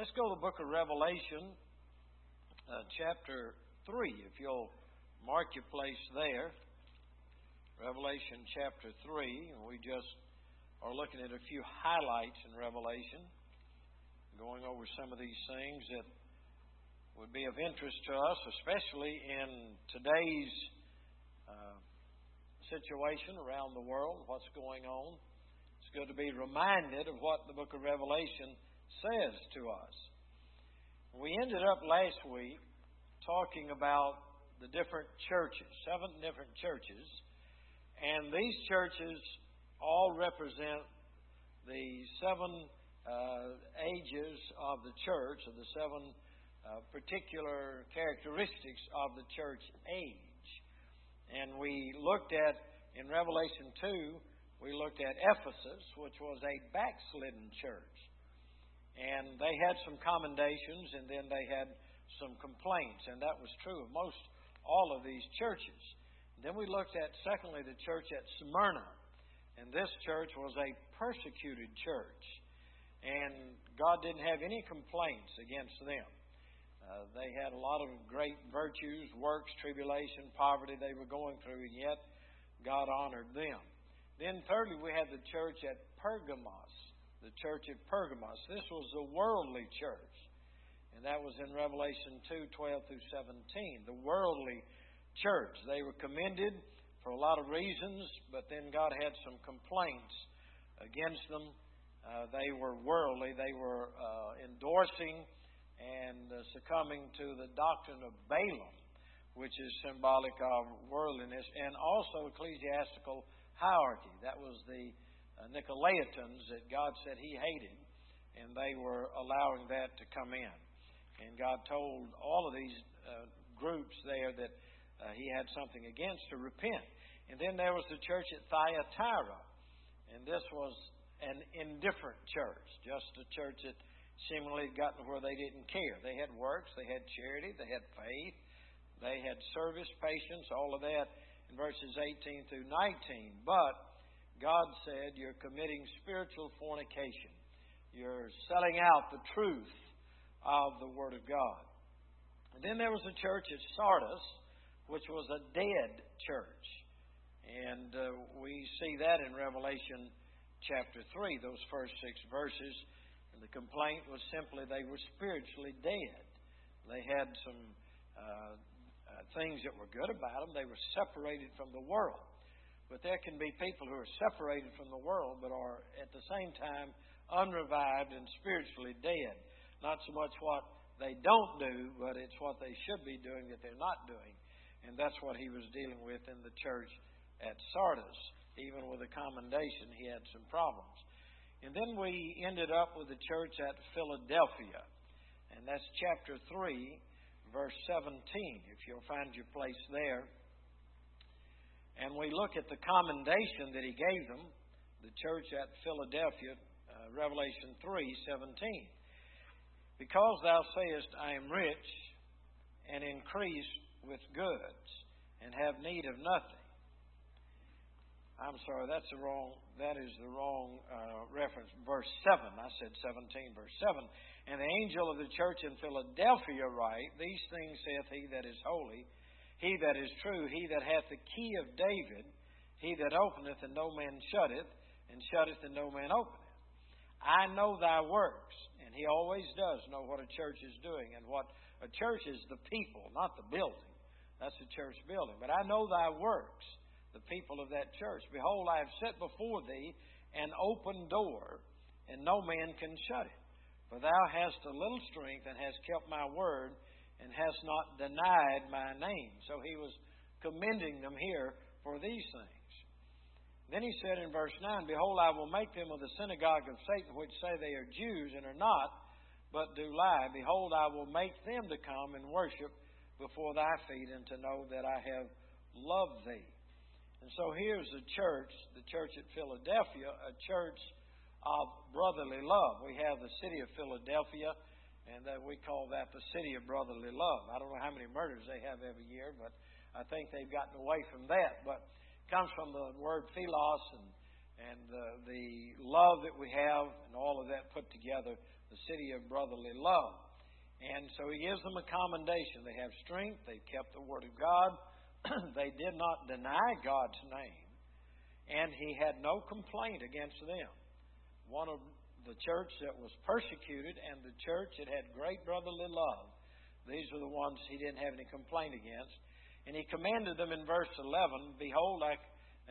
Let's go to the book of Revelation, chapter 3, if you'll mark your place there. Revelation chapter 3, and we just are looking at a few highlights in Revelation, going over some of these things that would be of interest to us, especially in today's situation around the world, what's going on. It's good to be reminded of what the book of Revelation says to us. We ended up last week talking about the different churches, 7 different churches, and these churches all represent the 7 ages of the church, or the 7 particular characteristics of the church age. And we looked at, in Revelation 2, we looked at Ephesus, which was a backslidden church. And they had some commendations, and then they had some complaints. And that was true of most all of these churches. Then we looked at, secondly, the church at Smyrna. And this church was a persecuted church. And God didn't have any complaints against them. They had a lot of great virtues, works, tribulation, poverty they were going through, and yet God honored them. Then thirdly, we had the church at Pergamos. The church at Pergamos. This was a worldly church. And that was in Revelation 2:12 through 17. The worldly church. They were commended for a lot of reasons, but then God had some complaints against them. They were worldly. They were endorsing and succumbing to the doctrine of Balaam, which is symbolic of worldliness, and also ecclesiastical hierarchy. That was the Nicolaitans that God said He hated, and they were allowing that to come in. And God told all of these groups there that He had something against to repent. And then there was the church at Thyatira, and this was an indifferent church, just a church that seemingly had gotten to where they didn't care. They had works, they had charity, they had faith, they had service, patience, all of that in verses 18 through 19. But God said, you're committing spiritual fornication. You're selling out the truth of the Word of God. And then there was a church at Sardis, which was a dead church. And we see that in Revelation chapter 3, those first 6 verses. And the complaint was simply they were spiritually dead. They had some things that were good about them. They were separated from the world. But there can be people who are separated from the world but are at the same time unrevived and spiritually dead. Not so much what they don't do, but it's what they should be doing that they're not doing. And that's what he was dealing with in the church at Sardis. Even with a commendation, he had some problems. And then we ended up with the church at Philadelphia. And that's chapter 3, verse 17, if you'll find your place there. And we look at the commendation that he gave them, the church at Philadelphia, Revelation 3:17. Because thou sayest, I am rich, and increase with goods, and have need of nothing. I'm sorry, that is the wrong reference. Verse 7, I said 17, verse 7. And the angel of the church in Philadelphia write, These things saith he that is holy, he that is true, he that hath the key of David, he that openeth and no man shutteth, and shutteth and no man openeth. I know thy works. And he always does know what a church is doing. And what a church is, the people, not the building. That's a church building. But I know thy works, the people of that church. Behold, I have set before thee an open door, and no man can shut it. For thou hast a little strength, and hast kept my word, and hast not denied my name. So he was commending them here for these things. Then he said in verse 9, Behold, I will make them of the synagogue of Satan, which say they are Jews, and are not, but do lie. Behold, I will make them to come and worship before thy feet, and to know that I have loved thee. And so here's the church at Philadelphia, a church of brotherly love. We have the city of Philadelphia, and we call that the city of brotherly love. I don't know how many murders they have every year, but I think they've gotten away from that. But it comes from the word philos, and the love that we have and all of that put together, the city of brotherly love. And so he gives them a commendation. They have strength. They kept the Word of God. They did not deny God's name. And he had no complaint against them. One of the church that was persecuted and the church that had great brotherly love, these are the ones he didn't have any complaint against. And he commanded them in verse 11, Behold, I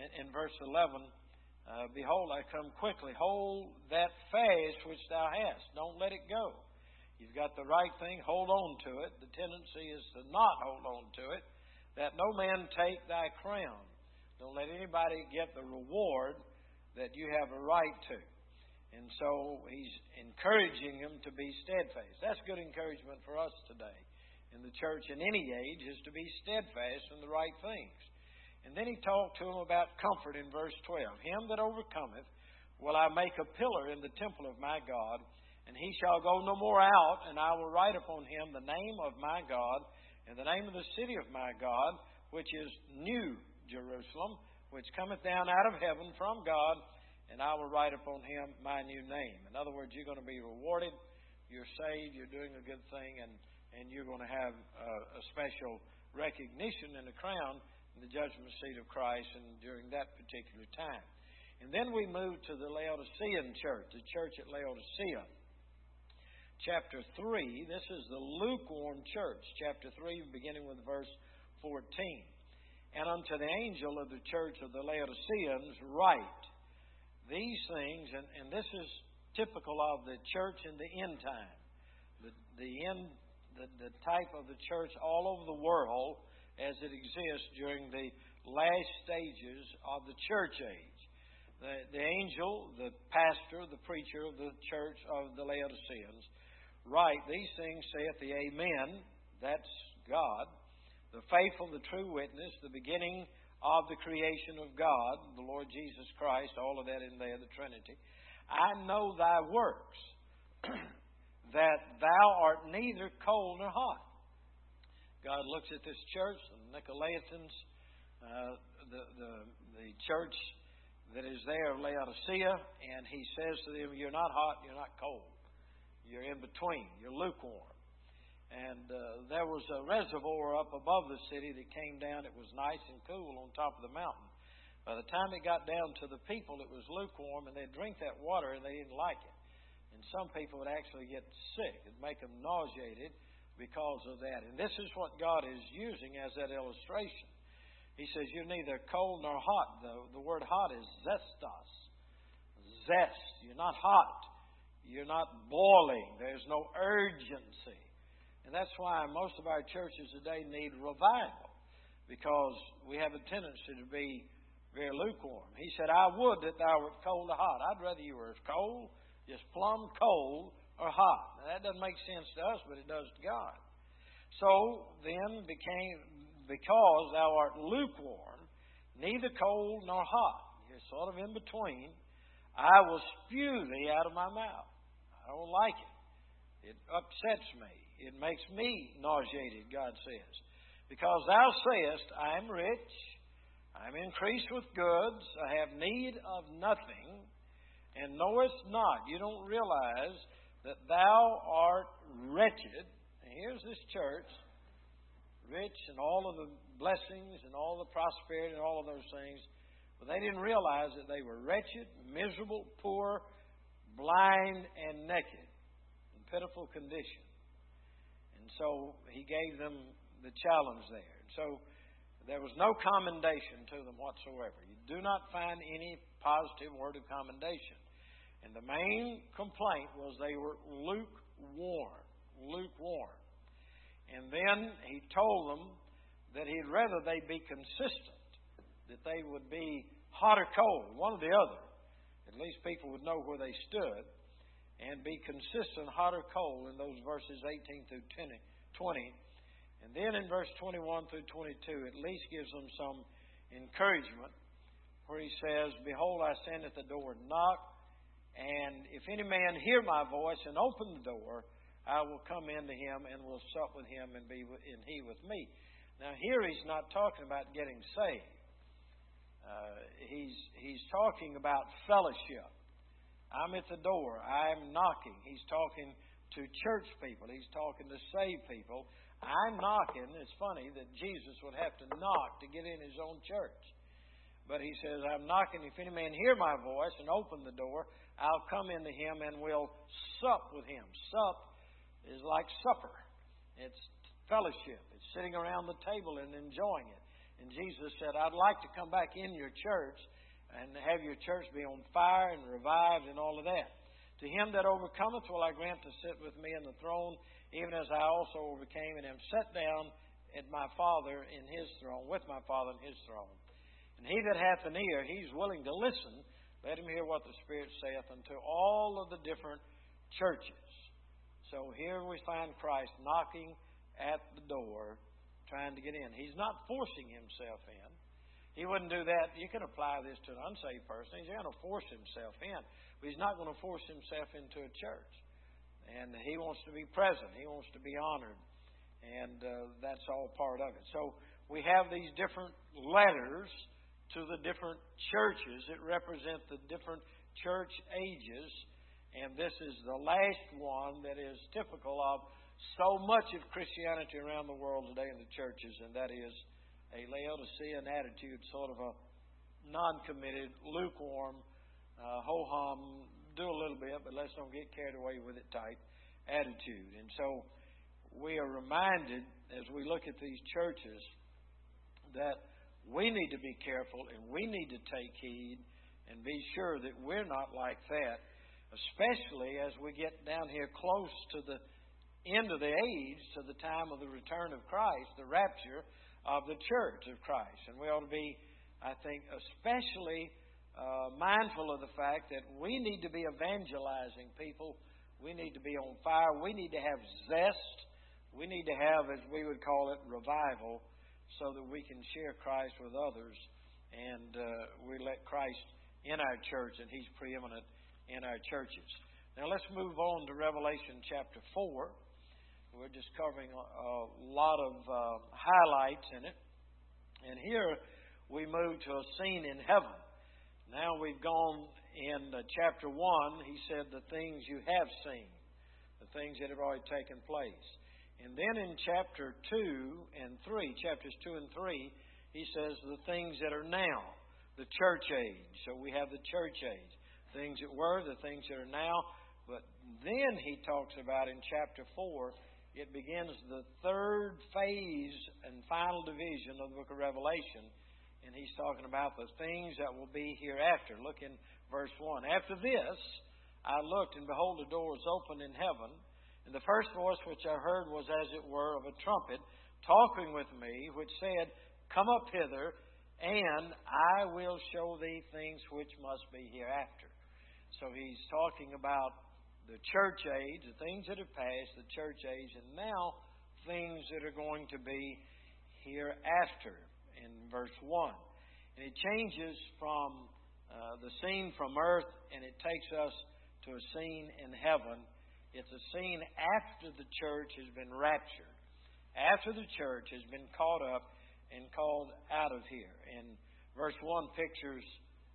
come quickly. Hold that fast which thou hast. Don't let it go. You've got the right thing. Hold on to it. The tendency is to not hold on to it. That no man take thy crown. Don't let anybody get the reward that you have a right to. And so he's encouraging them to be steadfast. That's good encouragement for us today. In the church in any age is to be steadfast in the right things. And then he talked to them about comfort in verse 12. Him that overcometh will I make a pillar in the temple of my God, and he shall go no more out, and I will write upon him the name of my God, and the name of the city of my God, which is New Jerusalem, which cometh down out of heaven from God, and I will write upon him my new name. In other words, you're going to be rewarded. You're saved. You're doing a good thing, and you're going to have a special recognition and a crown in the judgment seat of Christ and during that particular time. And then we move to the Laodicean church, the church at Laodicea. Chapter 3, this is the lukewarm church. Chapter 3, beginning with verse 14. And unto the angel of the church of the Laodiceans write these things, and this is typical of the church in the end time. The type of the church all over the world as it exists during the last stages of the church age. The angel, the pastor, the preacher of the church of the Laodiceans write, These things saith the Amen, that's God, the faithful, the true witness, the beginning of the creation of God, the Lord Jesus Christ, all of that in there, the Trinity. I know thy works, that thou art neither cold nor hot. God looks at this church, the Nicolaitans, the church that is there of Laodicea, and he says to them, You're not hot, you're not cold. You're in between. You're lukewarm. And there was a reservoir up above the city that came down. It was nice and cool on top of the mountain. By the time it got down to the people, it was lukewarm, and they'd drink that water, and they didn't like it. And some people would actually get sick. It'd make them nauseated because of that. And this is what God is using as that illustration. He says, You're neither cold nor hot. The word hot is zestos. Zest. You're not hot. You're not boiling. There's no urgency. And that's why most of our churches today need revival, because we have a tendency to be very lukewarm. He said, I would that thou wert cold or hot. I'd rather you were cold, just plumb cold, or hot. Now, that doesn't make sense to us, but it does to God. So then because thou art lukewarm, neither cold nor hot, you're sort of in between, I will spew thee out of my mouth. I don't like it. It upsets me. It makes me nauseated, God says. Because thou sayest, I am rich, I am increased with goods, I have need of nothing, and knowest not. You don't realize that thou art wretched. And here's this church, rich in all of the blessings and all the prosperity and all of those things. But they didn't realize that they were wretched, miserable, poor, blind, and naked, in pitiful condition. And so he gave them the challenge there. So there was no commendation to them whatsoever. You do not find any positive word of commendation. And the main complaint was they were lukewarm. Lukewarm. And then he told them that he'd rather they be consistent, that they would be hot or cold, one or the other. At least people would know where they stood, and be consistent, hot or cold, in those verses 18 through 20. And then in verse 21 through 22, at least gives them some encouragement, where he says, Behold, I stand at the door and knock, and if any man hear my voice and open the door, I will come into him and will sup with him and he with me. Now here he's not talking about getting saved. He's talking about fellowship. I'm at the door. I'm knocking. He's talking to church people. He's talking to saved people. I'm knocking. It's funny that Jesus would have to knock to get in His own church. But He says, I'm knocking. If any man hear my voice and open the door, I'll come into him and will sup with him. Sup is like supper. It's fellowship. It's sitting around the table and enjoying it. And Jesus said, I'd like to come back in your church and have your church be on fire and revived and all of that. To him that overcometh will I grant to sit with me in the throne, even as I also overcame and am set down at my Father in His throne, with my Father in His throne. And he that hath an ear, he's willing to listen. Let him hear what the Spirit saith unto all of the different churches. So here we find Christ knocking at the door, trying to get in. He's not forcing Himself in. He wouldn't do that. You can apply this to an unsaved person. He's going to force Himself in. But He's not going to force Himself into a church. And He wants to be present. He wants to be honored. And that's all part of it. So we have these different letters to the different churches that represent the different church ages. And this is the last one that is typical of so much of Christianity around the world today in the churches, and that is a Laodicean attitude, sort of a non-committed, lukewarm, ho-hum, do a little bit, but let's don't get carried away with it type attitude. And so we are reminded as we look at these churches that we need to be careful and we need to take heed and be sure that we're not like that, especially as we get down here close to the end of the age, to the time of the return of Christ, the rapture of the church of Christ. And we ought to be, I think, especially mindful of the fact that we need to be evangelizing people. We need to be on fire. We need to have zest. We need to have, as we would call it, revival, so that we can share Christ with others, and we let Christ in our church, and He's preeminent in our churches. Now let's move on to Revelation chapter 4. We're just covering a lot of highlights in it. And here we move to a scene in heaven. Now we've gone in chapter 1, he said the things you have seen, the things that have already taken place. And then in chapter 2 and 3, chapters 2 and 3, he says the things that are now, the church age. So we have the church age, things that were, the things that are now. But then he talks about in chapter 4, it begins the third phase and final division of the book of Revelation. And he's talking about the things that will be hereafter. Look in verse 1. After this, I looked, and behold, the door was opened in heaven. And the first voice which I heard was as it were of a trumpet, talking with me, which said, Come up hither, and I will show thee things which must be hereafter. So he's talking about the church age, the things that have passed, the church age, and now things that are going to be hereafter in verse 1. And it changes from the scene from earth, and it takes us to a scene in heaven. It's a scene after the church has been raptured, after the church has been caught up and called out of here. And verse 1 pictures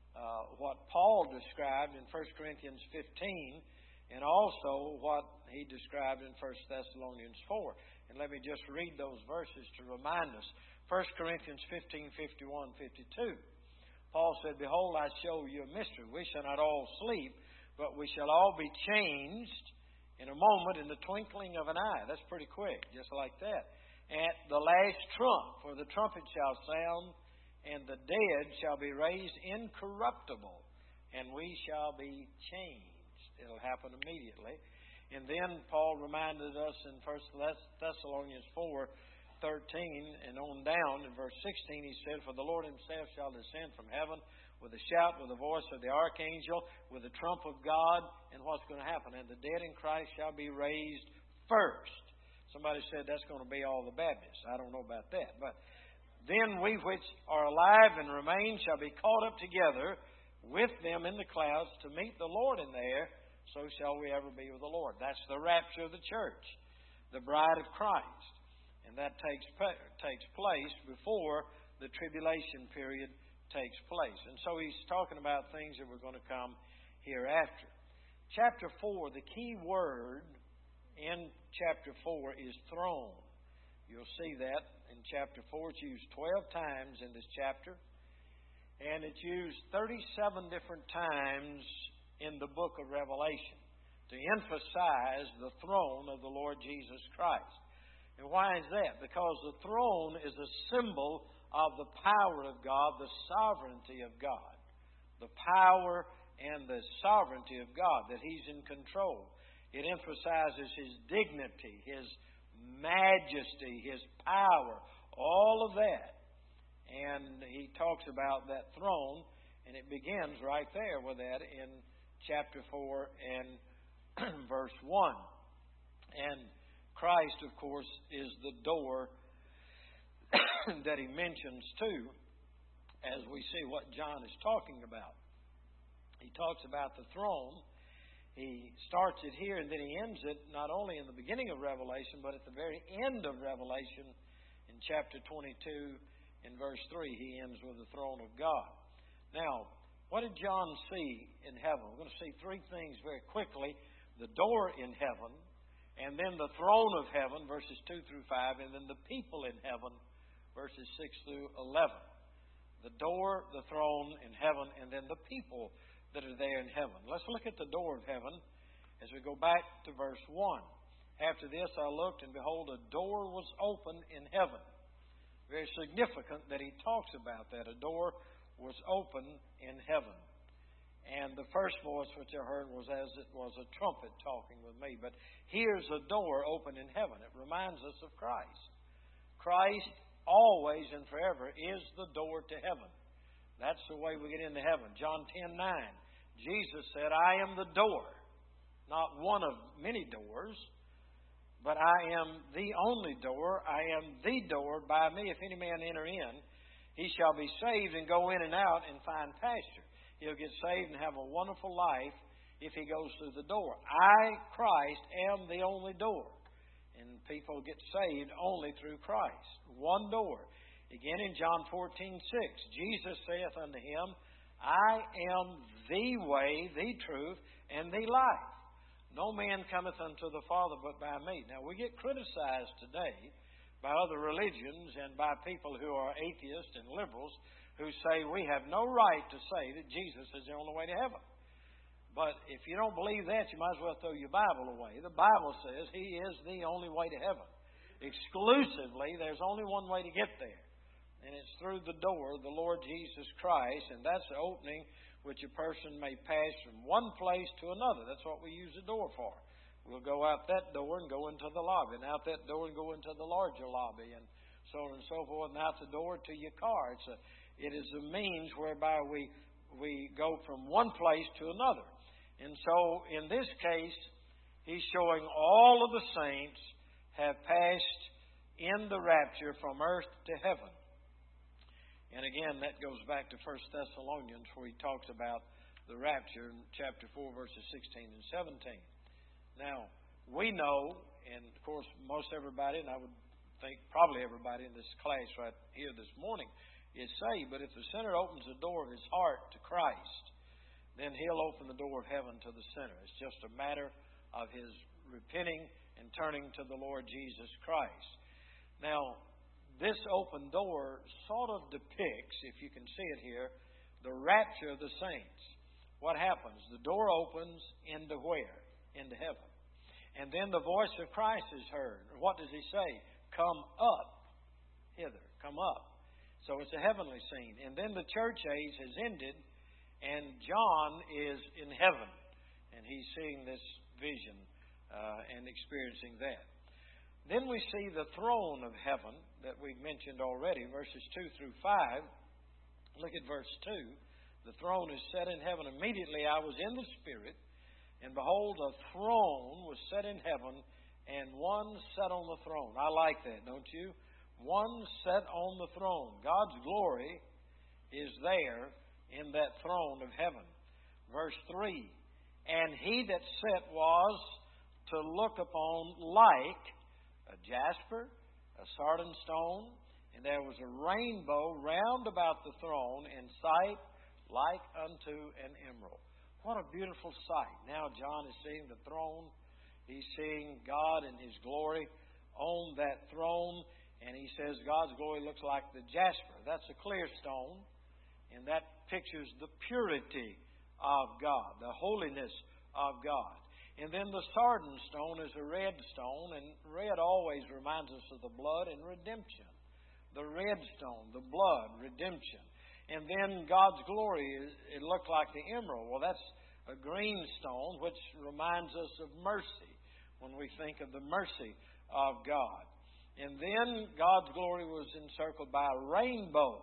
what Paul described in 1 Corinthians 15, and also what he described in 1 Thessalonians 4. And let me just read those verses to remind us. 1 Corinthians 15, 51, 52. Paul said, Behold, I show you a mystery. We shall not all sleep, but we shall all be changed in a moment, in the twinkling of an eye. That's pretty quick, just like that. At the last trump, for the trumpet shall sound, and the dead shall be raised incorruptible, and we shall be changed. It'll happen immediately. And then Paul reminded us in 1 Thessalonians 4, 13 and on down, in verse 16, he said, For the Lord Himself shall descend from heaven with a shout, with the voice of the archangel, with the trump of God. And what's going to happen? And the dead in Christ shall be raised first. Somebody said that's going to be all the Baptists. I don't know about that. But then we which are alive and remain shall be caught up together with them in the clouds to meet the Lord in the air. So shall we ever be with the Lord. That's the rapture of the church, the bride of Christ. And that takes place before the tribulation period takes place. And so he's talking about things that were going to come hereafter. Chapter 4, the key word in chapter 4 is throne. You'll see that in chapter 4. It's used 12 times in this chapter. And it's used 37 different times in the book of Revelation to emphasize the throne of the Lord Jesus Christ. And why is that? Because the throne is a symbol of the power of God, the sovereignty of God. The power and the sovereignty of God, that He's in control. It emphasizes His dignity, His majesty, His power, all of that. And he talks about that throne, and it begins right there with that in chapter 4 and verse 1. And Christ, of course, is the door that he mentions too, as we see what John is talking about. He talks about the throne. He starts it here, and then he ends it not only in the beginning of Revelation, but at the very end of Revelation in chapter 22, in verse 3, he ends with the throne of God. Now, what did John see in heaven? We're going to see three things very quickly. The door in heaven, and then the throne of heaven, verses 2 through 5, and then the people in heaven, verses 6 through 11. The door, the throne in heaven, and then the people that are there in heaven. Let's look at the door of heaven as we go back to verse 1. After this I looked, and behold, a door was open in heaven. Very significant that he talks about that. A door was open in heaven. And the first voice which I heard was as it was a trumpet talking with me. But here's a door open in heaven. It reminds us of Christ. Christ always and forever is the door to heaven. That's the way we get into heaven. John 10:9. Jesus said, I am the door. Not one of many doors, but I am the only door. I am the door. By me, if any man enter in, he shall be saved and go in and out and find pasture. He'll get saved and have a wonderful life if he goes through the door. I, Christ, am the only door. And people get saved only through Christ. One door. Again in John 14:6, Jesus saith unto him, I am the way, the truth, and the life. No man cometh unto the Father but by me. Now, we get criticized today by other religions and by people who are atheists and liberals who say we have no right to say that Jesus is the only way to heaven. But if you don't believe that, you might as well throw your Bible away. The Bible says He is the only way to heaven. Exclusively, there's only one way to get there. And it's through the door, the Lord Jesus Christ. And that's the opening which a person may pass from one place to another. That's what we use the door for. We'll go out that door and go into the lobby, and out that door and go into the larger lobby, and so on and so forth, and out the door to your car. It is a means whereby we go from one place to another. And so, in this case, he's showing all of the saints have passed in the rapture from earth to heaven. And again, that goes back to 1 Thessalonians, where he talks about the rapture in chapter 4, verses 16 and 17. Now, we know, and of course, most everybody, and I would think probably everybody in this class right here this morning, is saved. But if the sinner opens the door of his heart to Christ, then he'll open the door of heaven to the sinner. It's just a matter of his repenting and turning to the Lord Jesus Christ. Now, this open door sort of depicts, if you can see it here, the rapture of the saints. What happens? The door opens into where? Into heaven. And then the voice of Christ is heard. What does he say? Come up hither. Come up. So it's a heavenly scene. And then the church age has ended, and John is in heaven. And he's seeing this vision and experiencing that. Then we see the throne of heaven that we've mentioned already, verses 2 through 5. Look at verse 2. The throne is set in heaven. Immediately I was in the Spirit, and behold, a throne was set in heaven, and one sat on the throne. I like that, don't you? One sat on the throne. God's glory is there in that throne of heaven. Verse 3. And he that sat was to look upon like a jasper, a sardine stone, And there was a rainbow round about the throne in sight like unto an emerald. What a beautiful sight. Now John is seeing the throne. He's seeing God in His glory on that throne. And he says God's glory looks like the jasper. That's a clear stone. And that pictures the purity of God, the holiness of God. And then the sardine stone is a red stone. And red always reminds us of the blood and redemption. The red stone, the blood, redemption. And then God's glory, it looked like the emerald. Well, that's a green stone, which reminds us of mercy when we think of the mercy of God. And then God's glory was encircled by a rainbow.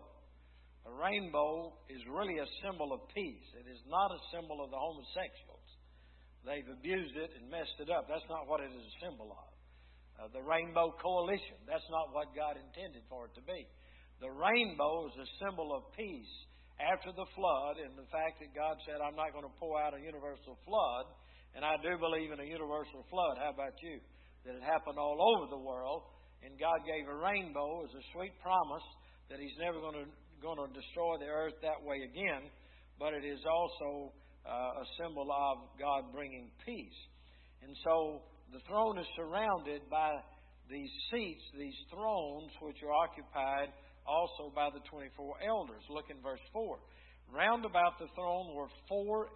A rainbow is really a symbol of peace. It is not a symbol of the homosexuals. They've abused it and messed it up. That's not what it is a symbol of. The Rainbow Coalition, that's not what God intended for it to be. The rainbow is a symbol of peace after the flood, and the fact that God said, I'm not going to pour out a universal flood, and I do believe in a universal flood. How about you? That it happened all over the world, and God gave a rainbow as a sweet promise that He's never going to destroy the earth that way again, but it is also a symbol of God bringing peace. And so the throne is surrounded by these seats, these thrones, which are occupied also by the 24 elders. Look in verse 4. Round about the throne were 24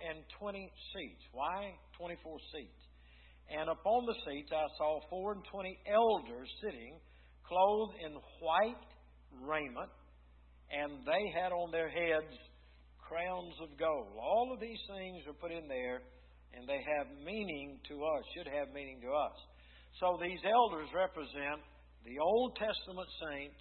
seats. Why 24 seats? And upon the seats I saw 24 elders sitting, clothed in white raiment, and they had on their heads crowns of gold. All of these things are put in there, and they have meaning to us, should have meaning to us. So these elders represent the Old Testament saints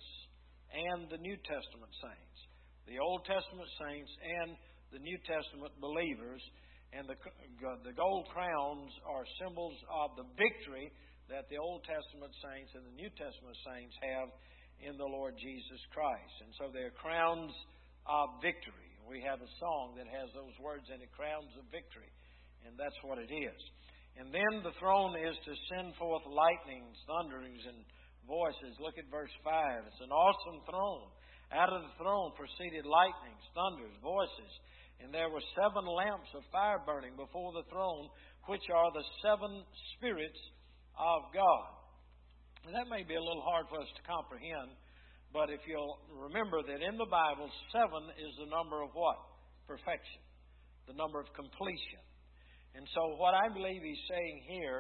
and the New Testament saints. The Old Testament saints and the New Testament believers. And the gold crowns are symbols of the victory that the Old Testament saints and the New Testament saints have in the Lord Jesus Christ. And so they're crowns of victory. We have a song that has those words in it, crowns of victory. And that's what it is. And then the throne is to send forth lightnings, thunderings, and voices. Look at verse 5. It's an awesome throne. Out of the throne proceeded lightnings, thunders, voices. And there were 7 lamps of fire burning before the throne, which are the 7 spirits of God. And that may be a little hard for us to comprehend, but if you'll remember that in the Bible, 7 is the number of what? Perfection. The number of completion. And so what I believe he's saying here,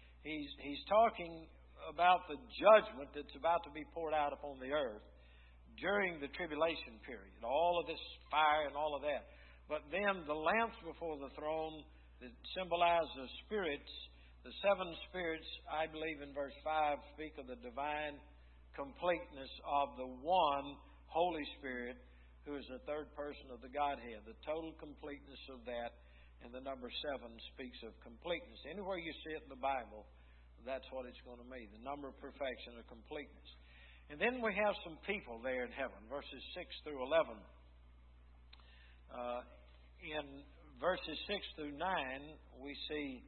he's talking about the judgment that's about to be poured out upon the earth during the tribulation period. All of this fire and all of that. But then the lamps before the throne that symbolize the spirits, the 7 spirits, I believe in verse 5, speak of the divine completeness of the one Holy Spirit who is the third person of the Godhead. The total completeness of that. And the number 7 speaks of completeness. Anywhere you see it in the Bible, that's what it's going to mean. The number of perfection or completeness. And then we have some people there in heaven. Verses 6 through 11. In verses 6 through 9, we see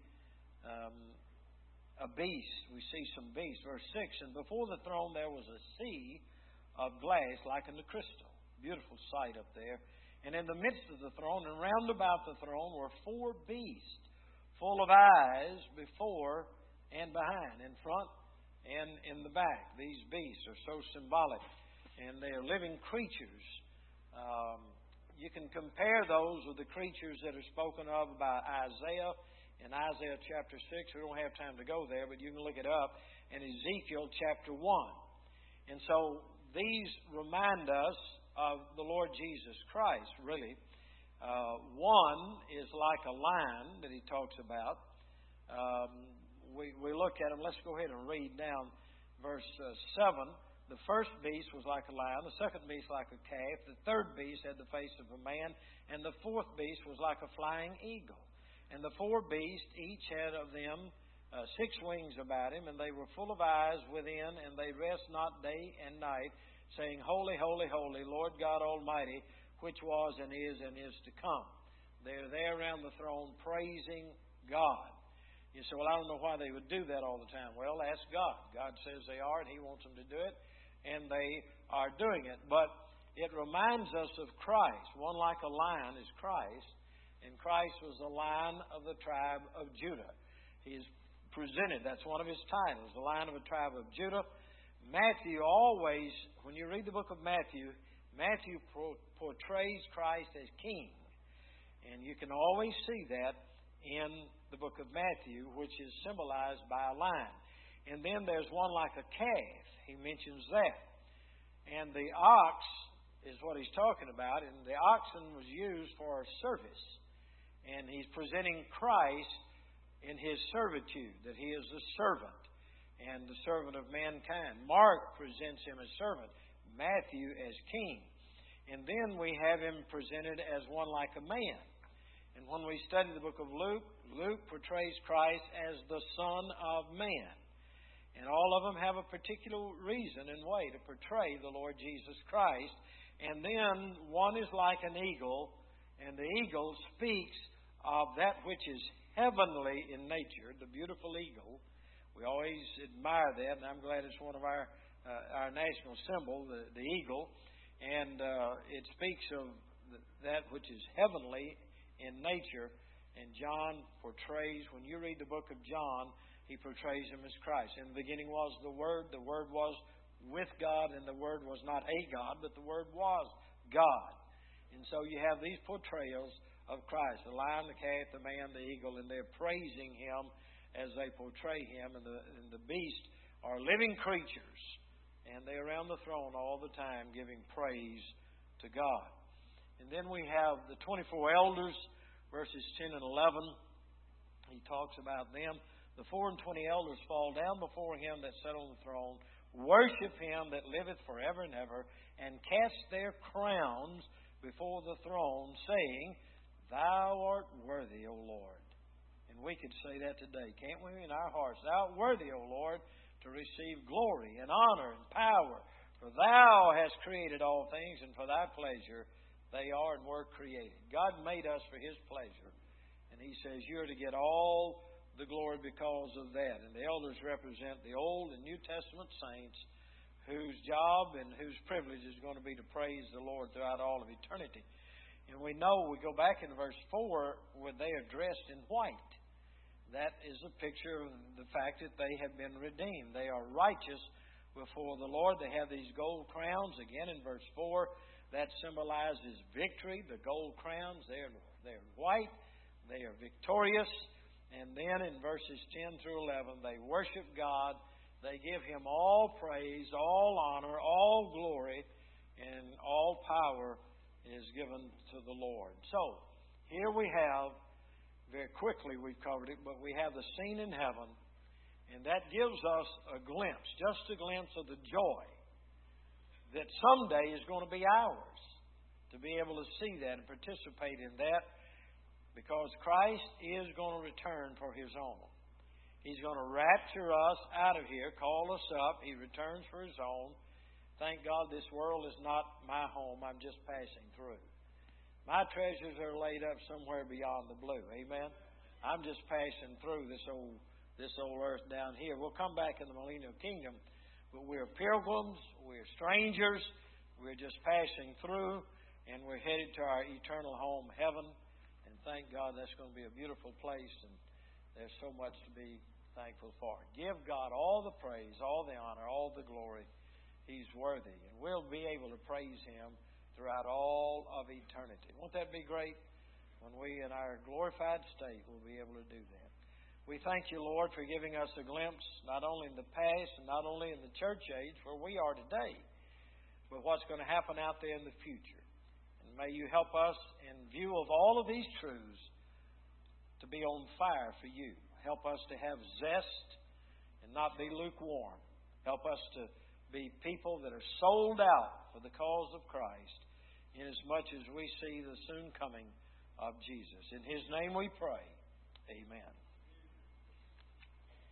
a beast. We see some beasts. Verse 6, and before the throne there was a sea of glass like unto crystal. Beautiful sight up there. And in the midst of the throne and round about the throne were 4 beasts, full of eyes before and behind, in front and in the back. These beasts are so symbolic, and they are living creatures. You can compare those with the creatures that are spoken of by Isaiah in Isaiah chapter 6. We don't have time to go there, but you can look it up. In Ezekiel chapter 1. And so these remind us of the Lord Jesus Christ, really. One is like a lion that he talks about. We look at him. Let's go ahead and read down verse 7. The first beast was like a lion, the second beast like a calf, the third beast had the face of a man, and the fourth beast was like a flying eagle. And the 4 beasts, each had of them 6 wings about him, and they were full of eyes within, and they rest not day and night, saying, Holy, holy, holy, Lord God Almighty, which was and is to come. They're there around the throne praising God. You say, well, I don't know why they would do that all the time. Well, ask God. God says they are, and He wants them to do it. and they are doing it. But it reminds us of Christ. One like a lion is Christ, and Christ was the Lion of the tribe of Judah. He is presented, that's one of his titles, the Lion of the tribe of Judah. Matthew always, when you read the book of Matthew, Matthew portrays Christ as king. And you can always see that in the book of Matthew, which is symbolized by a lion. And then there's one like a calf. He mentions that. And the ox is what he's talking about. And the oxen was used for service. And he's presenting Christ in his servitude, that he is the servant and the servant of mankind. Mark presents him as servant, Matthew as king. And then we have him presented as one like a man. And when we study the book of Luke, Luke portrays Christ as the Son of Man. And all of them have a particular reason and way to portray the Lord Jesus Christ. And then one is like an eagle, and the eagle speaks of that which is heavenly in nature, the beautiful eagle. We always admire that, and I'm glad it's one of our national symbol, the eagle. And it speaks of that which is heavenly in nature. And John portrays, when you read the book of John, he portrays him as Christ. In the beginning was the Word was with God, and the Word was not a God, but the Word was God. And so you have these portrayals of Christ, the lion, the calf, the man, the eagle, and they're praising him as they portray him. And the beast are living creatures, and they're around the throne all the time giving praise to God. And then we have the 24 elders, verses 10 and 11. He talks about them. The 24 elders fall down before him that sat on the throne, worship him that liveth forever and ever, and cast their crowns before the throne, saying, Thou art worthy, O Lord. And we could say that today, can't we, in our hearts? Thou art worthy, O Lord, to receive glory and honor and power. For Thou hast created all things, and for Thy pleasure they are and were created. God made us for His pleasure. And He says you're to get all the glory because of that. And the elders represent the Old and New Testament saints whose job and whose privilege is going to be to praise the Lord throughout all of eternity. And we know, we go back in verse 4, where they are dressed in white. That is a picture of the fact that they have been redeemed. They are righteous before the Lord. They have these gold crowns. Again, in verse 4, that symbolizes victory. The gold crowns, they're white. They are victorious. And then in verses 10 through 11, they worship God. They give Him all praise, all honor, all glory, and all power is given to the Lord. So, here we have, very quickly we've covered it, but we have the scene in heaven, and that gives us a glimpse, just a glimpse of the joy that someday is going to be ours, to be able to see that and participate in that, because Christ is going to return for His own. He's going to rapture us out of here, call us up. He returns for His own. Thank God this world is not my home. I'm just passing through. My treasures are laid up somewhere beyond the blue. Amen? I'm just passing through this old earth down here. We'll come back in the millennial kingdom, but we're pilgrims. We're strangers. We're just passing through, and we're headed to our eternal home, heaven. And thank God that's going to be a beautiful place, and there's so much to be thankful for. Give God all the praise, all the honor, all the glory. He's worthy. And we'll be able to praise Him throughout all of eternity. Won't that be great? When we, in our glorified state, will be able to do that. We thank You, Lord, for giving us a glimpse, not only in the past and not only in the church age where we are today, but what's going to happen out there in the future. And may You help us, in view of all of these truths, to be on fire for You. Help us to have zest and not be lukewarm. Help us to be people that are sold out for the cause of Christ, inasmuch as we see the soon coming of Jesus. In His name we pray. Amen.